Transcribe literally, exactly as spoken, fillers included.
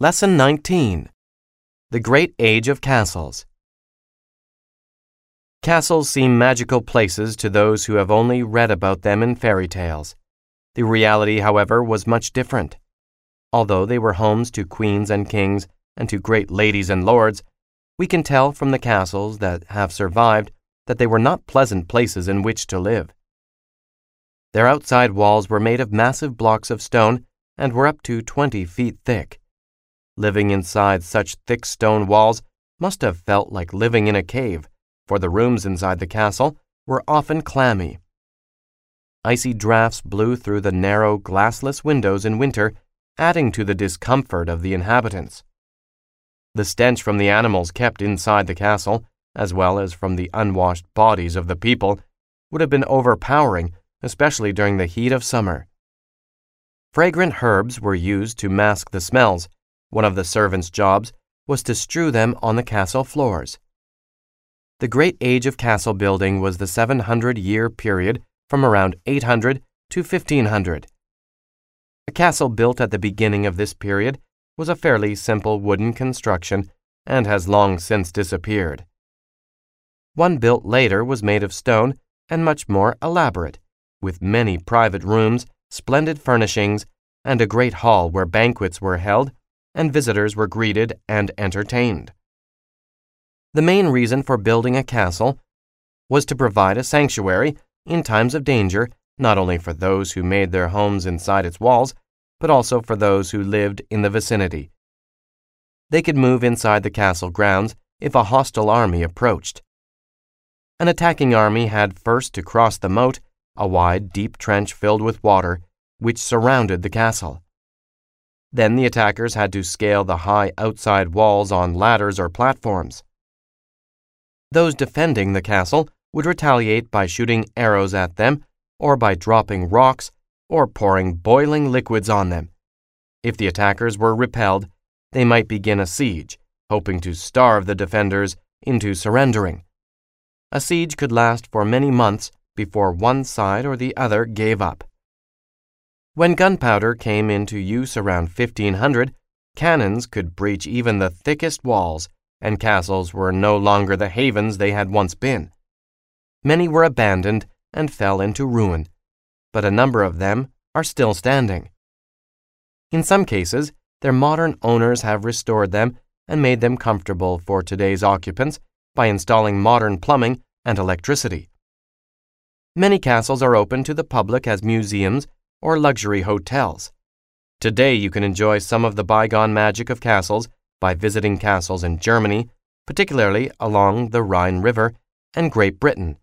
Lesson nineteen. The Great Age of Castles. Castles seem magical places to those who have only read about them in fairy tales. The reality, however, was much different. Although they were homes to queens and kings and to great ladies and lords, we can tell from the castles that have survived that they were not pleasant places in which to live. Their outside walls were made of massive blocks of stone and were up to twenty feet thick. Living inside such thick stone walls must have felt like living in a cave, for the rooms inside the castle were often clammy. Icy drafts blew through the narrow, glassless windows in winter, adding to the discomfort of the inhabitants. The stench from the animals kept inside the castle, as well as from the unwashed bodies of the people, would have been overpowering, especially during the heat of summer. Fragrant herbs were used to mask the smells. One of the servants' jobs was to strew them on the castle floors. The great age of castle building was the seven hundred year period from around eight hundred to fifteen hundred. A castle built at the beginning of this period was a fairly simple wooden construction and has long since disappeared. One built later was made of stone and much more elaborate, with many private rooms, splendid furnishings, and a great hall where banquets were held and visitors were greeted and entertained. The main reason for building a castle was to provide a sanctuary in times of danger, not only for those who made their homes inside its walls, but also for those who lived in the vicinity. They could move inside the castle grounds if a hostile army approached. An attacking army had first to cross the moat, a wide, deep trench filled with water, which surrounded the castle. Then the attackers had to scale the high outside walls on ladders or platforms. Those defending the castle would retaliate by shooting arrows at them, or by dropping rocks, or pouring boiling liquids on them. If the attackers were repelled, they might begin a siege, hoping to starve the defenders into surrendering. A siege could last for many months before one side or the other gave up. When gunpowder came into use around fifteen hundred, cannons could breach even the thickest walls, and castles were no longer the havens they had once been. Many were abandoned and fell into ruin, but a number of them are still standing. In some cases, their modern owners have restored them and made them comfortable for today's occupants by installing modern plumbing and electricity. Many castles are open to the public as museums or luxury hotels. Today you can enjoy some of the bygone magic of castles by visiting castles in Germany, particularly along the Rhine River, and Great Britain.